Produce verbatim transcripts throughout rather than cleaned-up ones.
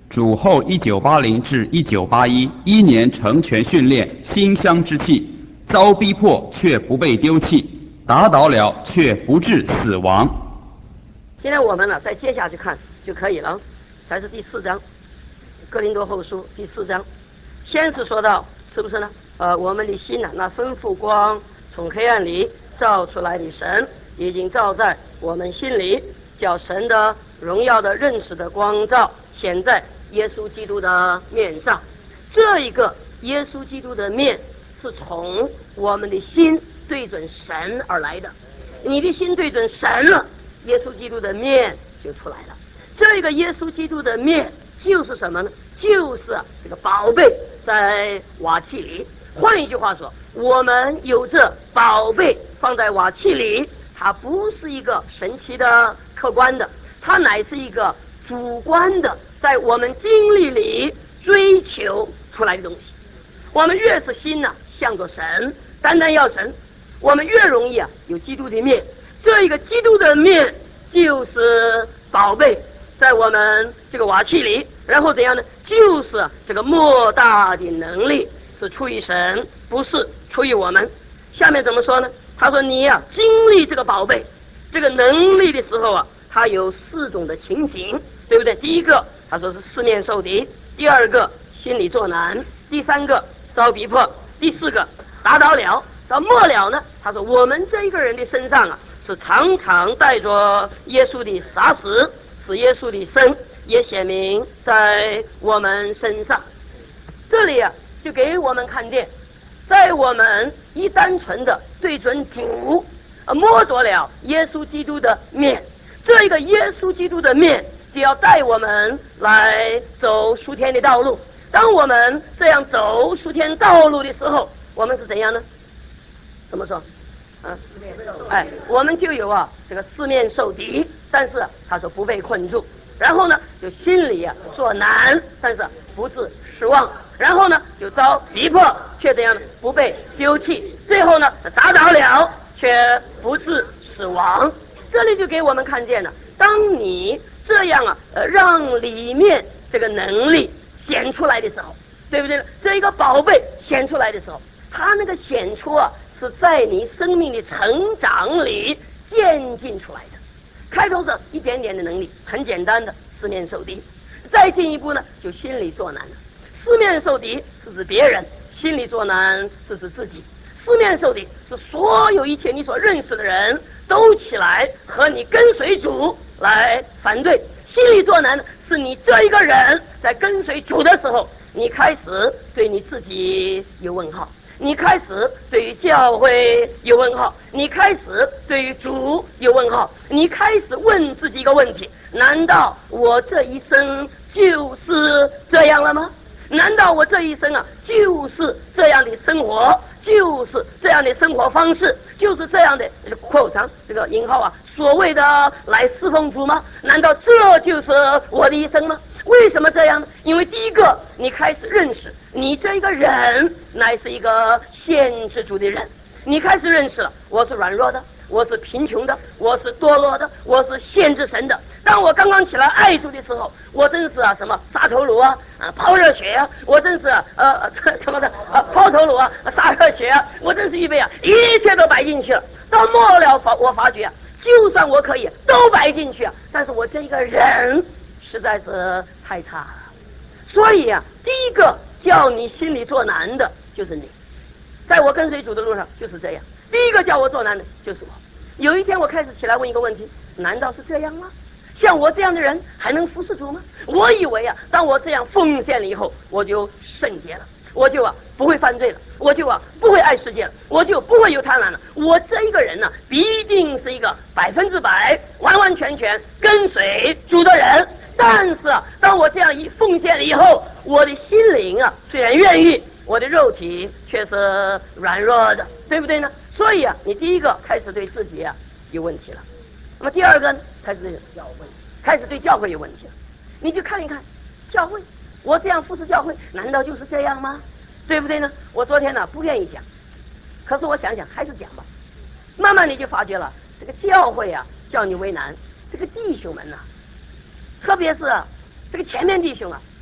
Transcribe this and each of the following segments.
主后一九八零至一九八一一年成全训练馨香之气，遭逼迫却不被丢弃，打倒了却不致死亡。 现在我们呢再接下去看就可以了，才是第四章，哥林多后书第四章。先是说到是不是呢？呃，我们的心呢，那吩咐光从黑暗里照出来的神，已经照在我们心里，叫神的荣耀的认识的光照显在耶稣基督的面上。这一个耶稣基督的面是从我们的心对准神而来的，你的心对准神了，耶稣基督的面就出来了。这个耶稣基督的面就是什么呢？就是这个宝贝在瓦器里。换一句话说，我们有这宝贝放在瓦器里，它不是一个神奇的客观的，它乃是一个主观的，在我们经历里追求出来的东西。我们越是心呢、啊、向着神，单单要神，我们越容易啊有基督的面。这一个基督的面就是宝贝在我们这个瓦器里，然后怎样呢？就是这个莫大的能力是出于神，不是出于我们。下面怎么说呢？他说你啊经历这个宝贝这个能力的时候啊，它有四种的情形，对不对？第一个他说是四面受敌，第二个心里作难，第三个遭逼迫，第四个打倒了。到末了呢，他说我们这一个人的身上啊是常常带着耶稣的杀死，使耶稣的生也显明在我们身上。这里啊就给我们看见，在我们一单纯的对准主，摸着了耶稣基督的面，这一个耶稣基督的面就要带我们来走属天的道路。当我们这样走属天道路的时候，我们是怎样呢？怎么说？啊，哎，我们就有啊这个四面受敌，但是他说不被困住，然后呢就心里啊作难，但是不致失望，然后呢就遭逼迫，却怎样呢？不被丢弃，最后呢打倒了，却不致死亡。这里就给我们看见了，当你这样啊呃让里面这个能力显出来的时候，对不对？这一个宝贝显出来的时候，它那个显出啊是在你生命的成长里渐进出来的。开头是一点点的能力，很简单的四面受敌，再进一步呢就心里作难了。四面受敌是指别人，心里作难是指自己。四面受敌是所有一切你所认识的人都起来和你跟随主来反对，心里作难是你这一个人在跟随主的时候，你开始对你自己有问号，你开始对于教会有问号，你开始对于主有问号，你开始问自己一个问题：难道我这一生就是这样了吗？难道我这一生啊就是这样的生活，就是这样的生活方式，就是这样的扩张这个引号啊所谓的来侍奉主吗？难道这就是我的一生吗？为什么这样呢？因为第一个，你开始认识你这一个人乃是一个限制主的人，你开始认识了我是软弱的，我是贫穷的，我是堕落的，我是限制神的。当我刚刚起来爱主的时候，我真是啊什么撒头颅啊，啊抛热血啊，我真是呃什么的啊抛头颅啊，撒热血啊，我真是预备啊一切都摆进去了。到末了发我发觉啊，就算我可以都摆进去啊，但是我这一个人实在是太差了。所以啊，第一个叫你心里作难的就是你，在我跟随主的路上就是这样。第一个叫我作难的就是我。有一天我开始起来问一个问题：难道是这样吗？像我这样的人还能服侍主吗？我以为啊，当我这样奉献了以后，我就圣洁了，我就啊不会犯罪了，我就啊不会爱世界了，我就不会有贪婪了。我这一个人呢、啊，必定是一个百分之百、完完全全跟随主的人。但是啊，当我这样一奉献了以后，我的心灵啊虽然愿意，我的肉体却是软弱的，对不对呢？所以啊，你第一个开始对自己啊有问题了。那么第二个呢，开始对教会，开始对教会有问题了。你就看一看教会，我这样服侍教会，难道就是这样吗？对不对呢？我昨天呢不愿意讲，可是我想想还是讲吧。慢慢你就发觉了，这个教会啊叫你为难，这个弟兄们呐、啊，特别是、啊、这个前面弟兄啊，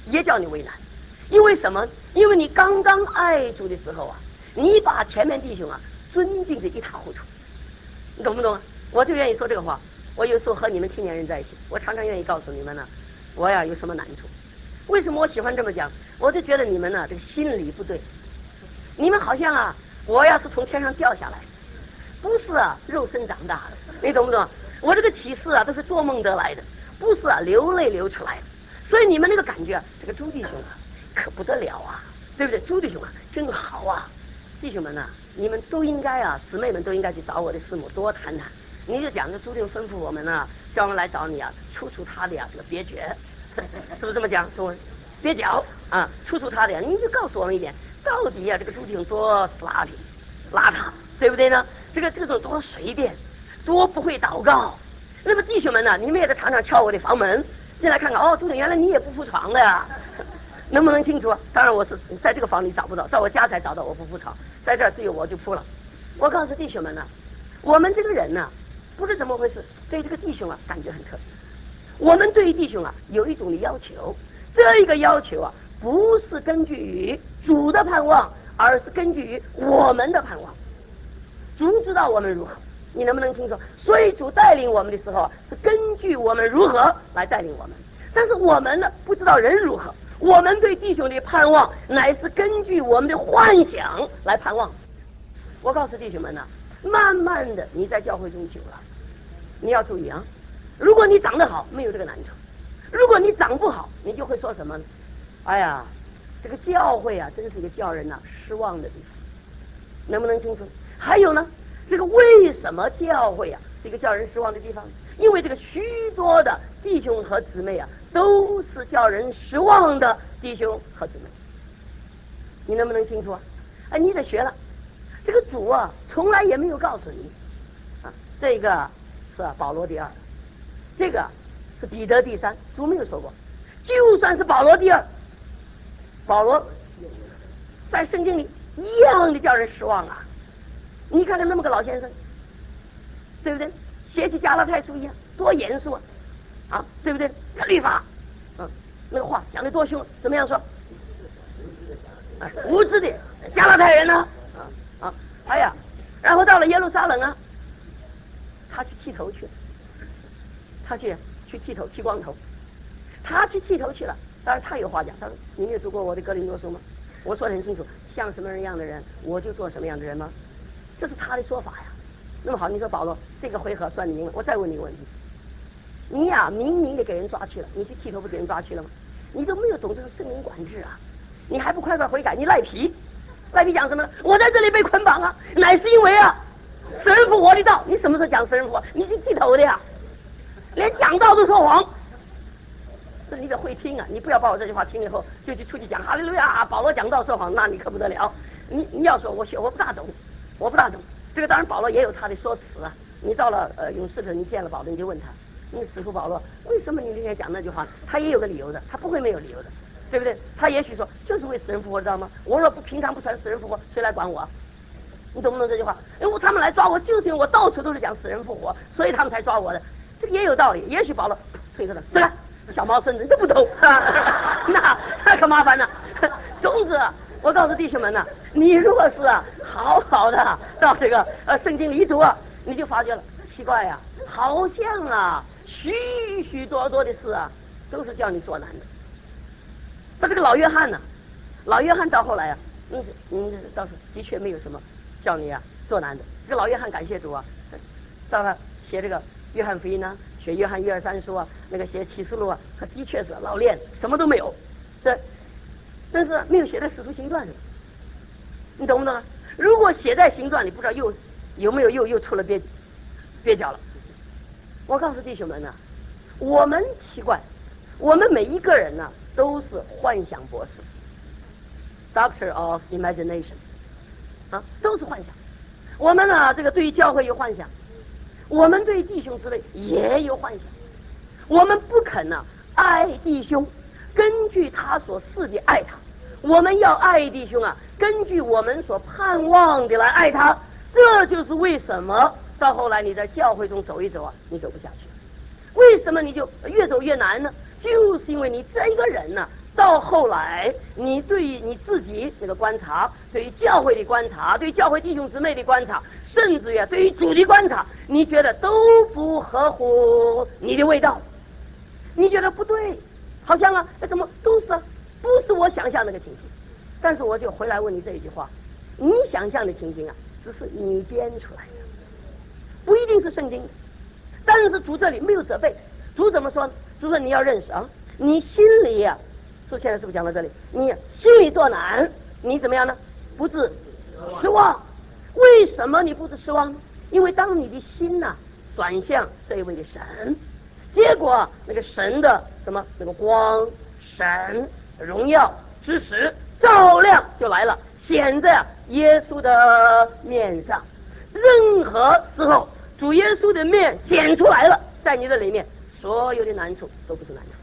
也叫你为难。因为什么？因为你刚刚爱主的时候啊，你把前面弟兄啊尊敬的一塌糊涂，你懂不懂啊？我就愿意说这个话。我有时候和你们青年人在一起，我常常愿意告诉你们呢，我呀有什么难处。为什么我喜欢这么讲？我就觉得你们呢这个心理不对，你们好像啊，我要是从天上掉下来，不是啊肉身长大的，你懂不懂？我这个启示啊都是做梦得来的，不是啊流泪流出来的。所以你们那个感觉啊，这个朱弟兄啊可不得了啊，对不对？朱弟兄啊真好啊，弟兄们呐、啊，你们都应该啊，姊妹们都应该去找我的师母多谈谈。你就讲这朱弟兄吩咐我们呢、啊，叫我们来找你啊，出出他的呀、啊、这个别诀，是不是这么讲？中文蹩脚啊，出出他的呀，你就告诉我们一点，到底呀、啊、这个朱弟兄多邋里邋遢，对不对呢？这个这种多随便，多不会祷告。那么弟兄们呢，你们也得常常敲我的房门，进来看看哦，朱弟兄原来你也不铺床的呀。能不能清楚啊？当然我是在这个房里找不到，在我家才找到我不铺床，在这儿只有我就铺了。我告诉弟兄们呢、啊，我们这个人呢、啊，不是怎么回事，对这个弟兄啊感觉很特别。我们对于弟兄啊有一种的要求，这一个要求啊不是根据于主的盼望，而是根据于我们的盼望。主知道我们如何，你能不能清楚？所以主带领我们的时候啊，是根据我们如何来带领我们。但是我们呢不知道人如何。我们对弟兄的盼望乃是根据我们的幻想来盼望。我告诉弟兄们呢、啊，慢慢的你在教会中久了，你要注意啊，如果你长得好没有这个难处，如果你长不好你就会说什么呢？哎呀，这个教会啊真是一个叫人呐、啊、失望的地方。能不能清楚？还有呢，这个为什么教会啊是一个叫人失望的地方？因为这个许多的弟兄和姊妹啊都是叫人失望的弟兄和姊妹。你能不能清楚啊？哎，你得学了。这个主啊从来也没有告诉你啊，这个是啊保罗第二，这个是彼得第三，主没有说过。就算是保罗第二，保罗在圣经里一样的叫人失望啊。你看看那么个老先生，对不对？写起加拉太书一样，多严肃啊，啊，对不对？看律法，嗯，那个话讲得多凶，怎么样说？啊、无知的加拉太人呢、啊？啊，哎呀，然后到了耶路撒冷啊，他去剃头去了，他去去剃头，剃光头，他去剃头去了。当然他有话讲，他说：“你没有读过我的哥林多书吗？我说得很清楚，像什么人样的人，我就做什么样的人吗？”这是他的说法呀。那么好，你说保罗这个回合算你明白。我再问你一个问题，你呀、啊、明明的给人抓去了，你去剃头不给人抓去了吗？你都没有懂这个圣灵管制啊，你还不快快悔改？你赖皮，赖皮讲什么呢？我在这里被捆绑啊，乃是因为啊神复活的道。你什么时候讲神复活？你去剃头的呀，连讲道都说谎。这你得会听啊，你不要把我这句话听了以后就去出去讲哈利路亚，保罗讲道说谎，那你可不得了。你你要说我学我不大懂，我不大懂。这个当然保罗也有他的说辞啊。你到了呃勇士的，你见了保罗你就问他，你师傅保罗，为什么你那天讲那句话？他也有个理由的，他不会没有理由的，对不对？他也许说就是为死人复活，知道吗？我说不平常不传死人复活，谁来管我？你懂不懂这句话？因为他们来抓我，就是因为我到处都是讲死人复活，所以他们才抓我的。这个也有道理。也许保罗推个的，对了，小毛孙子都不懂，那那可麻烦了。总之，我告诉弟兄们呢、啊，你如果是啊好好的到这个呃圣经里读啊，你就发觉了，奇怪呀、啊，好像啊许许多多的事啊都是叫你做难的。那这个老约翰呢、啊，老约翰到后来啊，嗯嗯倒是的确没有什么叫你啊做难的。这个老约翰感谢主啊，到了写这个约翰福音呢、啊，写约翰一二三书啊，那个写启示录啊，他的确是老练，什么都没有，对。但是没有写在使徒行传里，你懂不懂啊？如果写在行传里，不知道又有没有又又出了蹩蹩脚了。我告诉弟兄们呢、啊，我们奇怪，我们每一个人呢、啊、都是幻想博士 ，Doctor of Imagination， 啊，都是幻想。我们呢、啊、这个对于教会有幻想，我们对弟兄之类也有幻想，我们不肯呢、啊、爱弟兄。根据他所示的爱他，我们要爱弟兄啊，根据我们所盼望的来爱他。这就是为什么到后来你在教会中走一走啊，你走不下去了。为什么你就越走越难呢？就是因为你这一个人呢、啊， 到后来，你对于你自己这个观察，对于教会的观察，对于教会弟兄姊妹的观察，甚至于对于主的观察，你觉得都不合乎你的味道，你觉得不对，好像啊，怎么都是啊，不是我想象那个情形。但是我就回来问你这一句话：你想象的情形啊，只是你编出来的，不一定是圣经的。但是主这里没有责备，主怎么说呢？主说你要认识啊，你心里呀、啊。是现在是不是讲到这里？你心里作难，你怎么样呢？不致失望。为什么你不致失望呢？因为当你的心呐、啊、转向这一位的神，结果那个神的什么那个光、神荣耀之时照亮就来了，显在耶稣的面上。任何时候主耶稣的面显出来了，在你的里面，所有的难处都不是难处。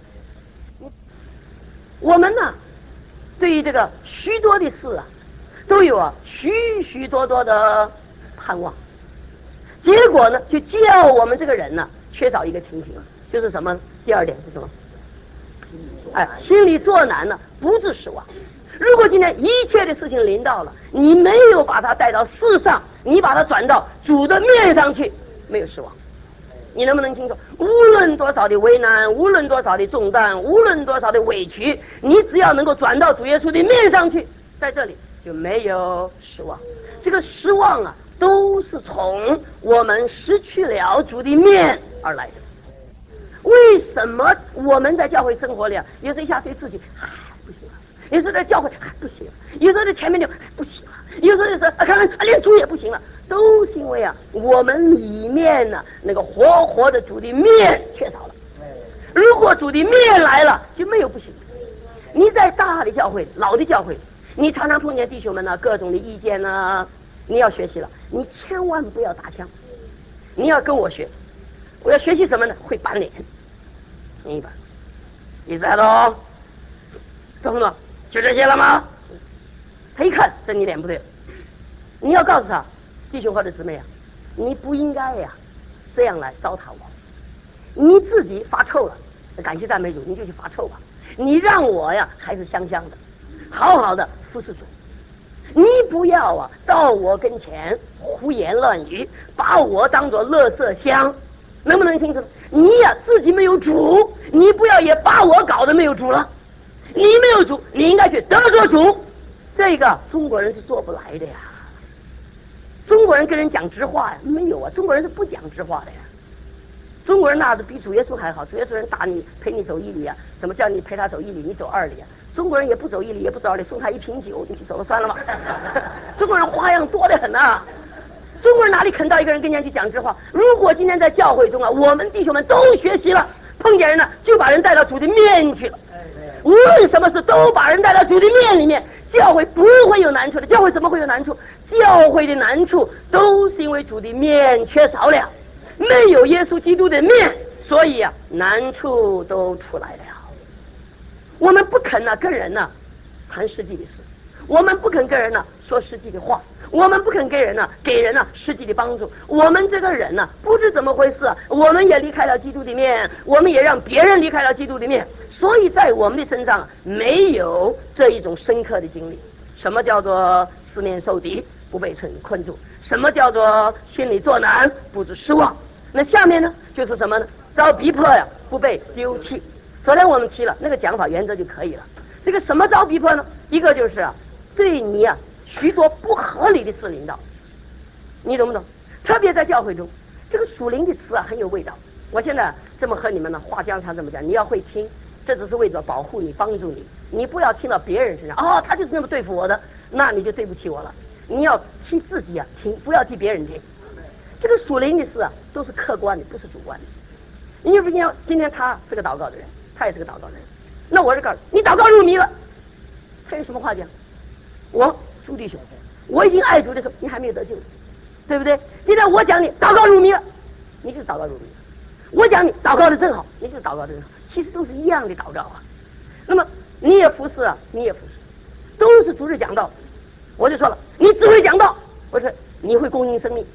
我们呢，对于这个许多的事啊，都有啊许许多多的盼望，结果呢，就叫我们这个人呢、啊、缺少一个情形，就是什么？第二点是什么？哎，心里作难呢，不致失望。如果今天一切的事情临到了，你没有把它带到世上，你把它转到主的面上去，没有失望。你能不能清楚？无论多少的为难，无论多少的重担，无论多少的委屈，你只要能够转到主耶稣的面上去，在这里就没有失望。这个失望啊，都是从我们失去了主的面而来的。为什么我们在教会生活里啊，有时候一下对自己唉不行了，有时候在教会唉不行了，有时候在前面就不行了，有时候就是啊看看连主也不行了，都是因为啊我们里面呢、啊、那个活活的主的面缺少了。如果主的面来了，就没有不行。你在大的教会、老的教会，你常常碰见弟兄们呢、啊、各种的意见呢、啊，你要学习了，你千万不要打枪，你要跟我学。我要学习什么呢？会板脸，明白？你知道懂不懂？就这些了吗？他一看这你脸不对，你要告诉他，弟兄或者姊妹啊，你不应该呀、啊、这样来糟蹋我，你自己发臭了，感谢赞美主，你就去发臭吧。你让我呀还是香香的，好好的服侍主。你不要啊到我跟前胡言乱语，把我当作垃圾箱。能不能清楚？你呀、啊、自己没有主，你不要也把我搞得没有主了。你没有主，你应该去得着主。这个中国人是做不来的呀。中国人跟人讲直话呀，没有啊，中国人是不讲直话的呀。中国人那是比主耶稣还好，主耶稣人打你陪你走一里啊，怎么叫你陪他走一里，你走二里啊？中国人也不走一里，也不走二里，送他一瓶酒，你去走了算了吧。中国人花样多得很啊。中国人哪里肯到一个人跟前去讲直话？如果今天在教会中啊，我们弟兄们都学习了，碰见人呢就把人带到主的面去了。无论什么事都把人带到主的面里面，教会不会有难处的。教会怎么会有难处？教会的难处都是因为主的面缺少了，没有耶稣基督的面，所以啊难处都出来了。我们不肯呢、啊、跟人呢、啊、谈实际的事，我们不肯跟人呢、啊、说实际的话，我们不肯给人呢、啊、给人呢、啊、实际的帮助。我们这个人呢、啊、不知怎么回事、啊，我们也离开了基督的面，我们也让别人离开了基督的面，所以在我们的身上、啊、没有这一种深刻的经历。什么叫做四面受敌不被困困住？什么叫做心里作难不致失望？那下面呢就是什么呢？遭逼迫呀不被丢弃。昨天我们提了那个讲法原则就可以了。这个什么遭逼迫呢？一个就是啊对你啊许多不合理的事领导，你懂不懂？特别在教会中，这个属灵的词啊很有味道。我现在这么和你们呢话家常这么讲，你要会听，这只是为了保护你帮助你，你不要听到别人身上哦他就是那么对付我的，那你就对不起我了。你要替自己啊听，不要替别人听。这个属灵的事啊都是客观的，不是主观的。你比如说今天他是个祷告的人，他也是个祷告的人，那我是告诉你祷告入迷了，他有什么话讲？我朱弟兄，我已经爱主的时候，你还没有得救，对不对？现在我讲你祷告入迷了，你就是祷告入迷了。我讲你祷告的真好，你就是祷告的真好，其实都是一样的祷告啊。那么你也服侍啊，你也服侍，都是主日讲道。我就说了，你只会讲道，我说你会供应生命，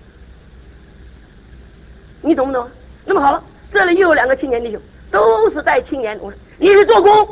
你懂不懂？那么好了，这里又有两个青年弟兄，都是带青年。我说你是做工，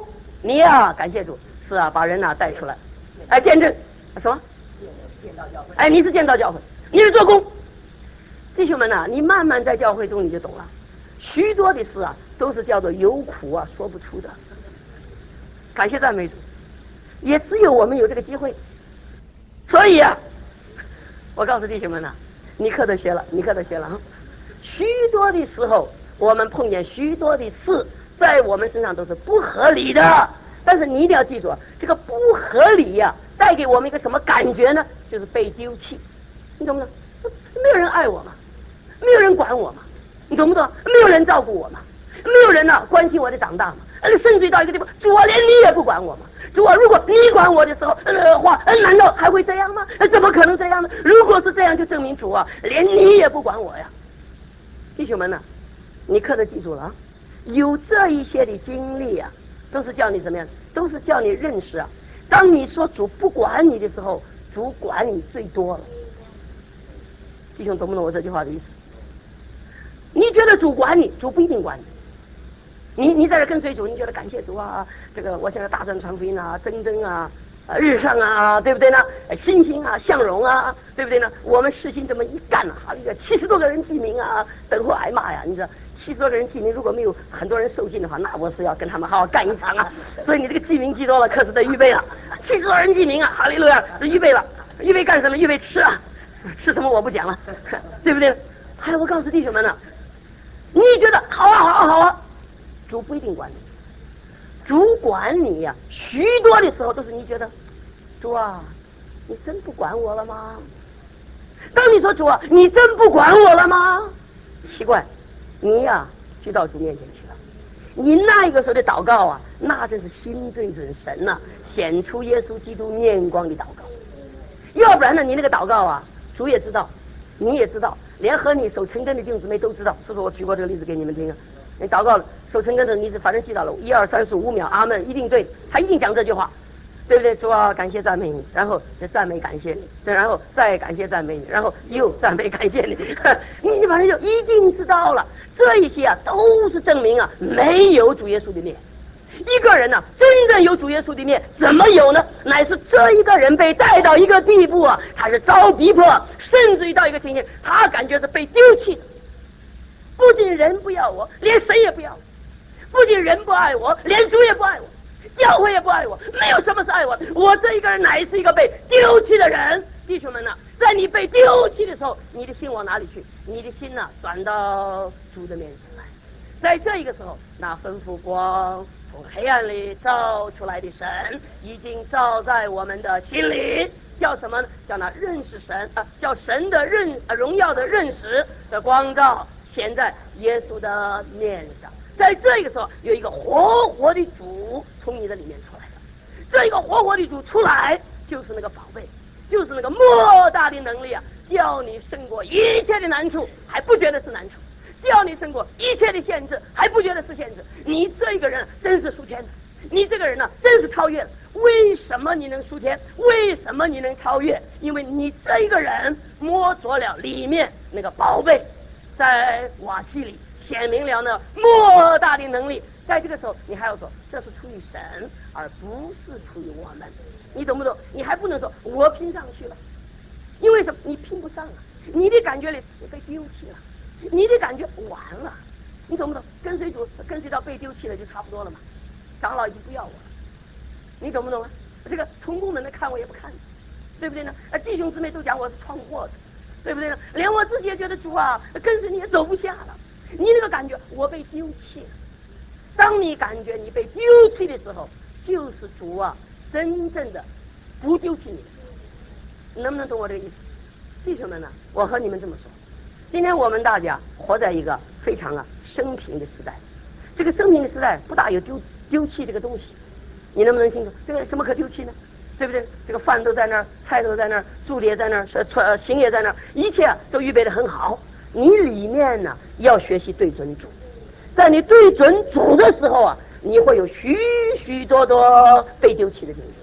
你呀、啊，感谢主，是啊，把人呐、啊、带出来，哎，见证什么？哎，你是建造教会，你是做工。弟兄们呐、啊，你慢慢在教会中你就懂了，许多的事啊都是叫做有苦啊说不出的。感谢赞美主，也只有我们有这个机会。所以啊，我告诉弟兄们呐、啊，你可得学了，你可得学了啊！许多的时候，我们碰见许多的事，在我们身上都是不合理的。但是你一定要记住，这个不合理呀、啊，带给我们一个什么感觉呢？就是被丢弃。你懂不懂？没有人爱我嘛，没有人管我嘛，你懂不懂？没有人照顾我嘛，没有人呢、啊、关心我的长大嘛。甚至于到一个地步，主啊，连你也不管我嘛。主啊，如果你管我的时候呃话，难道还会这样吗？怎么可能这样呢？如果是这样，就证明主啊，连你也不管我呀。弟兄们呢、啊，你可得记住了啊，有这一些的经历啊，都是叫你怎么样？都是叫你认识啊。当你说主不管你的时候，主管你最多了。弟兄懂不懂我这句话的意思？你觉得主管你，主不一定管你。你你在这跟随主，你觉得感谢主啊，这个我现在大战传福音啊，蒸蒸啊，啊日上啊，对不对呢？欣欣啊，向荣啊，对不对呢？我们世新这么一干啊，一个七十多个人记名啊，等候挨骂呀！你知道，七十多个人记名，如果没有很多人受尽的话，那我是要跟他们好好干一场啊！所以你这个记名记多了，可是得预备了。七十多人记名啊，哈利路亚，预备了，预备干什么？预备吃啊，吃什么我不讲了，对不对？还有我告诉弟兄们呢，你觉得好啊，好啊，好啊。主不一定管你，主管你呀、啊，许多的时候都是你觉得，主啊，你真不管我了吗？当你说主啊，你真不管我了吗？奇怪，你呀、啊、去到主面前去了，你那一个时候的祷告啊，那真是心对准神呐、啊，显出耶稣基督面光的祷告。要不然呢，你那个祷告啊，主也知道，你也知道，连和你守成根的弟兄姊妹都知道，是不是？我举过这个例子给你们听啊。你祷告了，守成根的你反正记到了，一二三四五秒，阿门，一定对，他一定讲这句话，对不对？主啊，感谢赞美你，然后就赞美感谢你，然后再感谢赞美你，然后又赞美感谢你，你你反正就一定知道了。这一些啊，都是证明啊，没有主耶稣的面。一个人呢、啊，真正有主耶稣的面，怎么有呢？乃是这一个人被带到一个地步啊，他是遭逼迫，甚至于到一个情形，他感觉是被丢弃的。不仅人不要我，连神也不要我；不仅人不爱我，连主也不爱我，教会也不爱我，没有什么是爱我的。我这一个人乃是一个被丢弃的人。弟兄们呢、啊，在你被丢弃的时候，你的心往哪里去？你的心呢、啊，转到主的面前来。在这一个时候，那吩咐光从黑暗里照出来的神，已经照在我们的心里。叫什么呢？叫那认识神啊，叫神的认、啊、荣耀的认识的光照显在耶稣的面上。在这个时候，有一个活活的主从你的里面出来了。这一个活活的主出来，就是那个宝贝，就是那个莫大的能力啊，叫你胜过一切的难处，还不觉得是难处；叫你胜过一切的限制，还不觉得是限制。你这个人真是属天的，你这个人呢、啊，真是超越了。为什么你能属天？为什么你能超越？因为你这一个人摸着了里面那个宝贝，在瓦器里显明了呢莫大的能力。在这个时候，你还要说这是出于神，而不是出于我们。你懂不懂？你还不能说我拼上去了，因为什么？你拼不上啊！你的感觉里你被丢弃了，你的感觉完了。你懂不懂？跟随主，跟随到被丢弃了就差不多了嘛。长老已经不要我了，你懂不懂啊？这个同工们的看我也不看，对不对呢？啊，弟兄姊妹都讲我是闯祸的，对不对呢？连我自己也觉得主啊，跟随你也走不下了。你那个感觉，我被丢弃了。当你感觉你被丢弃的时候，就是主啊真正的不丢弃你的时候。你能不能懂我这个意思？弟兄们呢，我和你们这么说，今天我们大家活在一个非常啊生平的时代，这个生平的时代不大有丢丢弃这个东西。你能不能清楚这个什么可丢弃呢？对不对？这个饭都在那儿，菜都在那儿，住的也在那儿，呃，行也在那儿，一切都预备得很好。你里面呢要学习对准主，在你对准主的时候啊，你会有许许多多被丢弃的经历。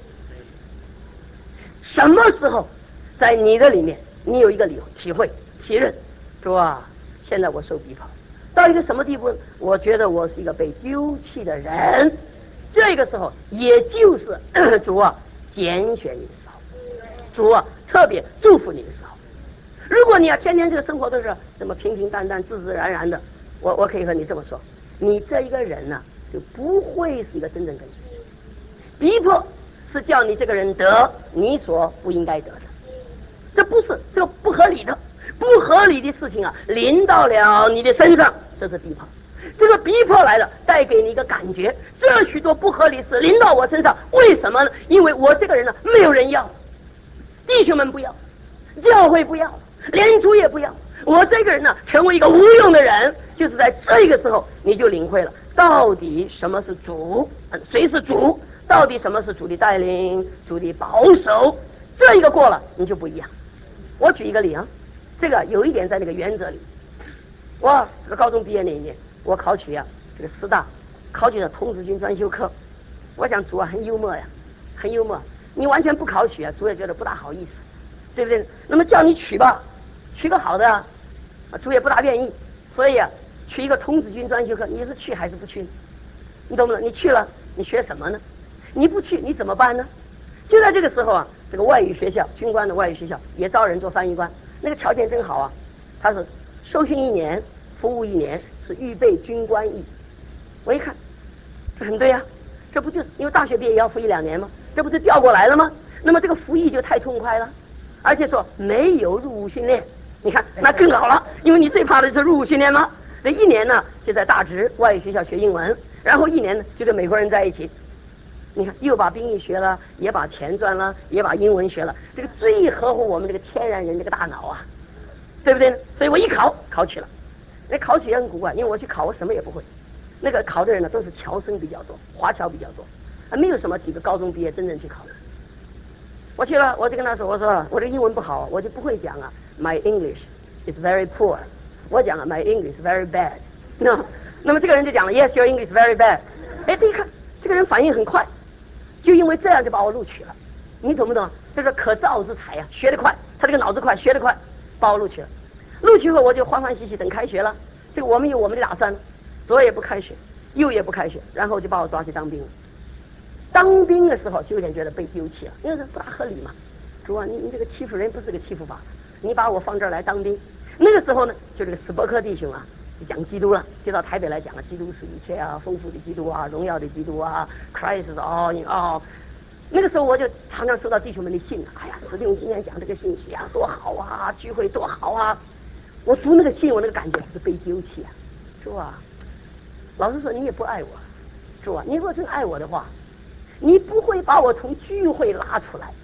什么时候在你的里面你有一个理体会体认，主啊，现在我受逼迫到一个什么地步？我觉得我是一个被丢弃的人。 这个时候也就是主啊拣选你的时候，主啊特别祝福你的时候。如果你要天天这个生活都是这么平平淡淡自自然然的，我我可以和你这么说，你这一个人呢、啊、就不会是一个真正跟随主。逼迫是叫你这个人得你所不应该得的，这不是这个不合理的不合理的事情啊临到了你的身上，这是逼迫。这个逼迫来了，带给你一个感觉，这许多不合理事临到我身上，为什么呢？因为我这个人呢没有人要，弟兄们不要，教会不要，连主也不要，我这个人呢成为一个无用的人。就是在这个时候你就领会了到底什么是主，谁是主，到底什么是主的带领，主的保守，这一个过了你就不一样。我举一个例啊，这个有一点在那个原则里。我这个高中毕业那一年，我考取啊这个师大，考取了童子军专修课。我想主啊很幽默呀，很幽默。你完全不考取啊，主也觉得不大好意思，对不对？那么叫你取吧，取个好的啊，主也不大愿意。所以啊，取一个童子军专修课，你是去还是不去？你懂不懂？你去了，你学什么呢？你不去，你怎么办呢？就在这个时候啊，这个外语学校，军官的外语学校也招人做翻译官，那个条件真好啊，他是受训一年，服务一年，是预备军官役。我一看，这很对啊，这不就是因为大学毕业也要服役两年吗？这不就调过来了吗？那么这个服役就太痛快了，而且说没有入伍训练，你看那更好了，因为你最怕的就是入伍训练吗？这一年呢就在大直外语学校学英文，然后一年呢就跟美国人在一起。你看，又把兵役学了，也把钱赚了，也把英文学了，这个最合乎我们这个天然人这个大脑啊，对不对呢？所以我一考考取了，那考取也很古怪，因为我去考我什么也不会，那个考的人呢都是侨生比较多，华侨比较多，还没有什么几个高中毕业真正去考的。我去了，我就跟他说，我说我这个英文不好，我就不会讲啊 ，My English is very poor， 我讲啊 My English is very bad， 那那么这个人就讲了 Yes, your English is very bad， 哎，这一看这个人反应很快。就因为这样就把我录取了，你懂不懂？这是可造之才呀、啊，学得快，他这个脑子快，学得快，把我录取了。录取后我就欢欢喜喜等开学了。这个我们有我们的打算，左也不开学，右也不开学，然后就把我抓去当兵了。当兵的时候就有点觉得被丢弃了，因为这不大合理嘛。主啊，你你这个欺负人不是这个欺负法，你把我放这儿来当兵。那个时候呢，就这个史伯克弟兄啊。讲基督了，就到台北来讲了，基督是一切啊，丰富的基督啊，荣耀的基督啊 ，Christ 哦哦，那个时候我就常常收到弟兄们的信，哎呀，使弟兄今天讲这个信息啊，多好啊，聚会多好啊，我读那个信，我那个感觉就是被丢弃啊，主啊，老实说你也不爱我，主啊，你如果真爱我的话，你不会把我从聚会拉出来，